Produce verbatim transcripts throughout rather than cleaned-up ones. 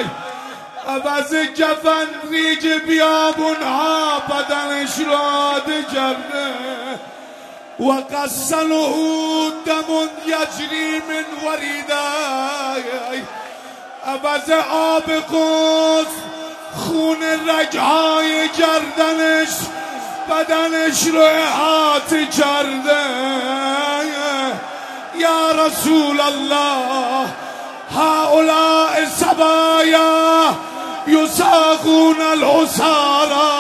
عوض کفن ریج بیابونها بدنش راده کرده و قسنه دمون یجری من وریده عوض آب قوس خون رگهای گردنش بدنش رو احاطه کرده. یا رسول الله هؤلاء سبایا یساقون الحسارا،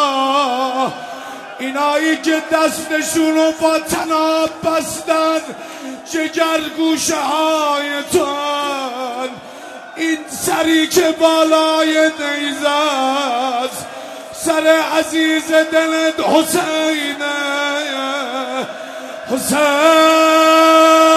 اینایی که دستشون رو با طناب بستن جگرگوشه های تن، این سری که بالای نیزه است سر عزیز دلت حسینه. حسین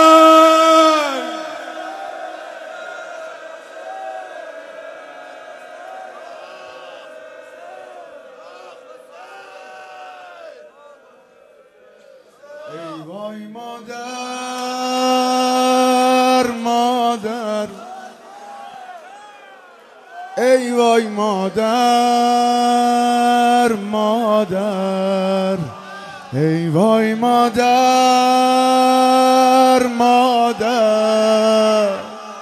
ای وای مادر مادر، ای وای مادر مادر، ای وای مادر مادر،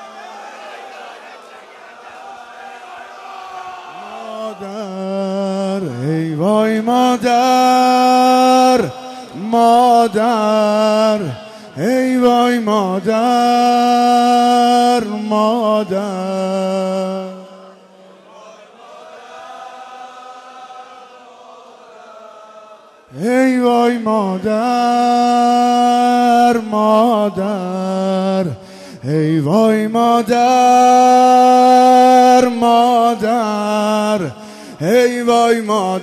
مادر، ای وای مادر مادر، ای وای مادر مادر، ای وای مادر مادر، ای وای مادر مادر، ای وای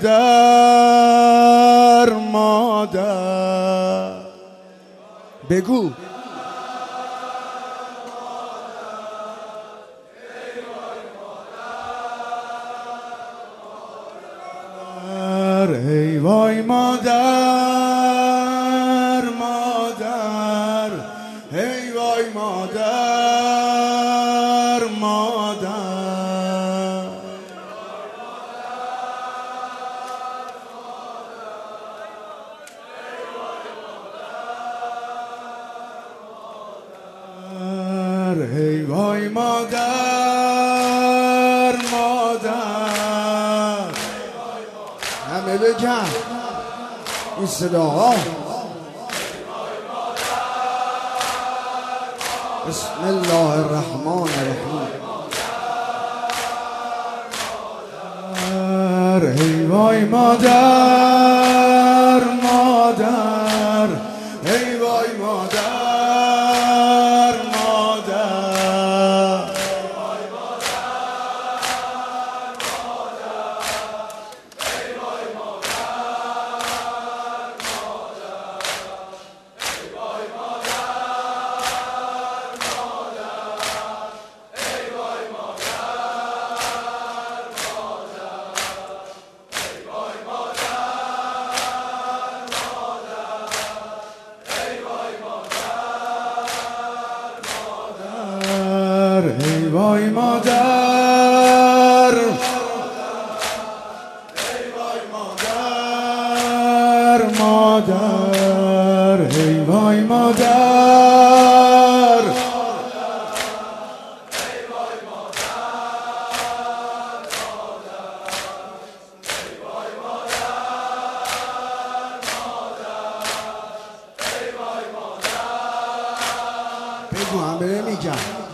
مادر مادر. بگو ای وای مادر مادر، ای وای مادر مادر، ای وای مادر مادر. همه بگن این صداها. بسم الله الرحمن الرحیم. ای وای مادر مادر، ای وای مادر ای وای مادر، ای وای مادر مادر، ای وای مادر، بگو همه میگم.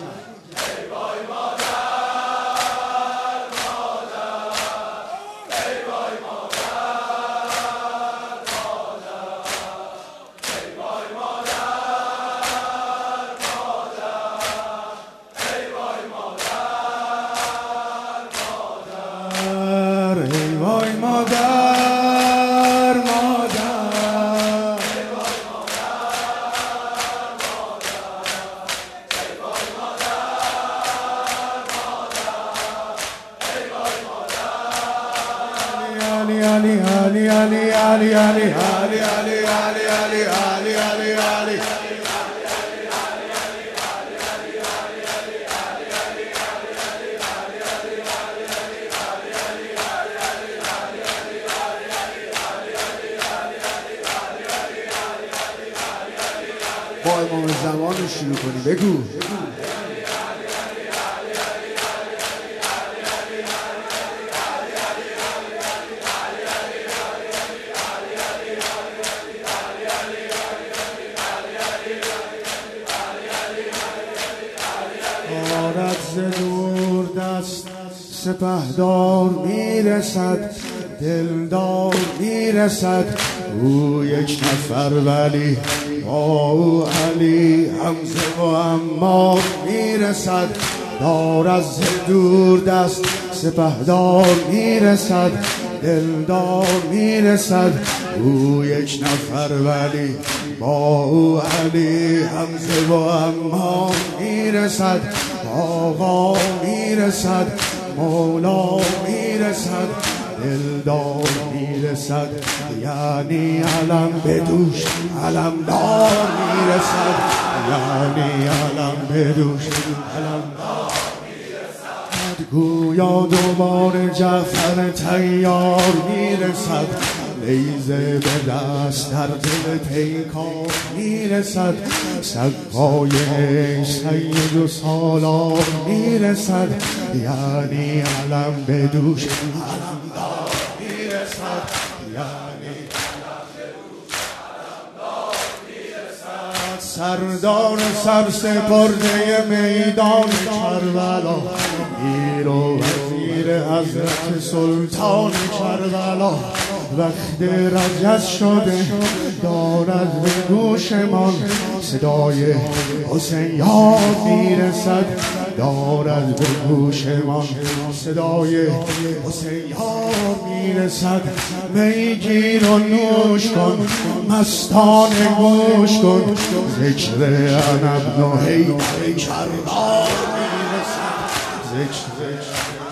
Ali Ali Ali Ali Ali Ali Ali Ali Ali Ali Ali Ali امام زمان رو شروع کنی. بگو آرد ز دور دست سپهدار میرسد، دلدار میرسد، او یک نفر ولی با او علی حمزه و عمار میرسد. دار از دور دست سپهدار میرسد، دلدار میرسد، او یک نفر ولی با او علی حمزه و عمار میرسد. آقا میرسد، مولا میرسد، دلدار میرسد، یعنی علم به دوش علمدار میرسد، یعنی علم به دوش علمدار میرسد. گویا دوباره جعفر طیار میرسد، نیزه به دست در دل پیکار میرسد. سقای سید و سالار میرسد، یعنی علم به دوش علمدار میرسد، یعنی علم به دوش علمدار میرسد. سردار سرسپرده میدان کربلا، میر و وزیر حضرت سلطان کربلا، وقت رجز شده دارد به گوشمان صدای حسین یار میرسد، دارد به گوشمان صدای حسین یار میرسد. میگیر و نوش کن مستانه گوش کن، ذکر انا ابن حیدر کربار میرسد، ذکر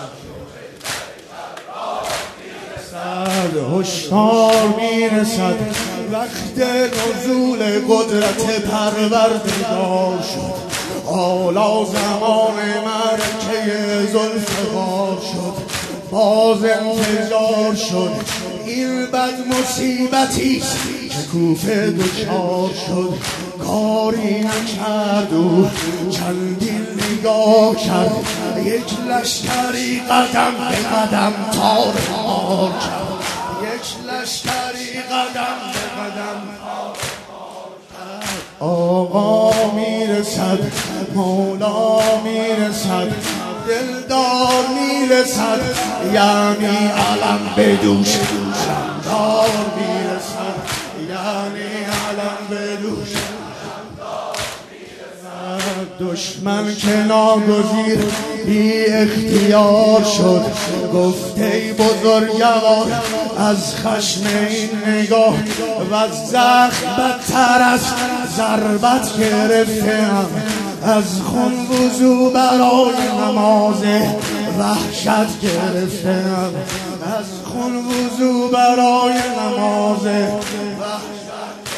هشدار میرسد. وقت نزول قدرت پروردگار شد، حالا زمان مرکه ذوالفقار شد، باز انفجار شد. این بد مصیبتیست که کوفه دچار شد، کاری نکرد و چندین نگاه کرد، یک لشکری قدم به قدم تار مار کرد، یک لشکری قدم به قدم تار مار کرد. آقا میرسد، مولا میرسد، دلدار میرسد، یعنی علم به دوش علمدار میرسد، یعنی علم به دوش علمدار میرسد. دشمن که ناگزیر بی اختیار شد، گفت ای بزرگوار از خشم این نگاه و از زخم بدتر از ضربت گرفتم، از خون وضو برای نماز وحشت گرفتم، از خون وضو برای نماز وحشت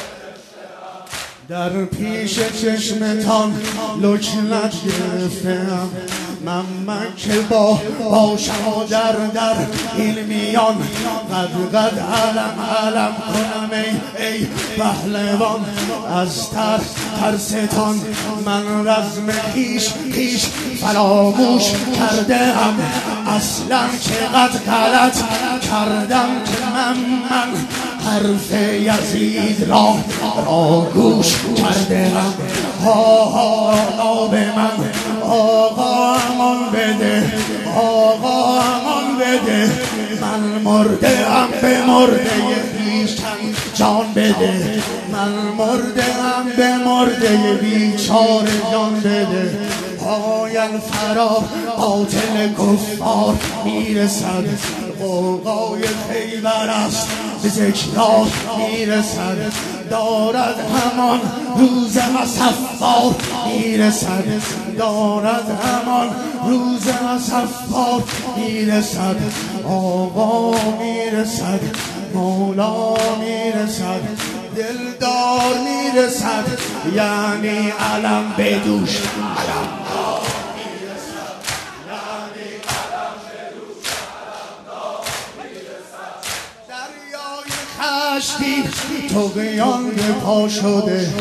در پیش چشمتان لکنت گرفتم. من من که با باشم و در در این میان قد قد علم علم کنم ای ای پهلوان. از ترس ترستان من رزم خیش خیش فراموش کردم، اصلا چقدر غلط کردم که من من حرف یزید را را گوش کردم. ها ها به من آقا امان بده، آقا امان بده، من مرده ام به مرده بیشتن جان بده، من مرده ام به مرده بیچاره جان بده. پاین فرار قاتل کفار میرسد، قوقای خیبر است به ذکرات میرسد، دارد همان روز مصفار میرسد، دارد همان روز مصفار میرسد. آقا میرسد، مولا میرسد، دلدار میرسد، یعنی علم به دوش علمدار میرسد، یعنی علم به دوش علمدار میرسد. دریای خشکی طغیان به پا شده،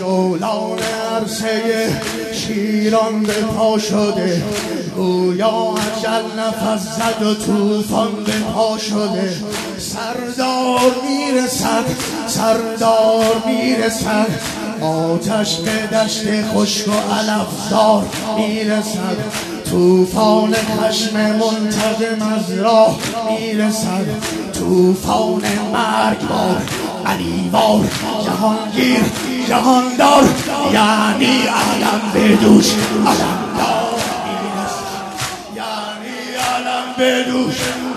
جولان عرصه شیران به پا شده، گویا اجل نفس زد و توفان به پا شده. سردار میرسد، سردار میرسد، آتش به دشت خشک و علفزار میرسد. توفان خشم منتقم از راه میرسد، توفان مرگبار علیوار جهانگیر جهاندار، یعنی علم به دوش علمدار میرسد، یعنی علم به دوش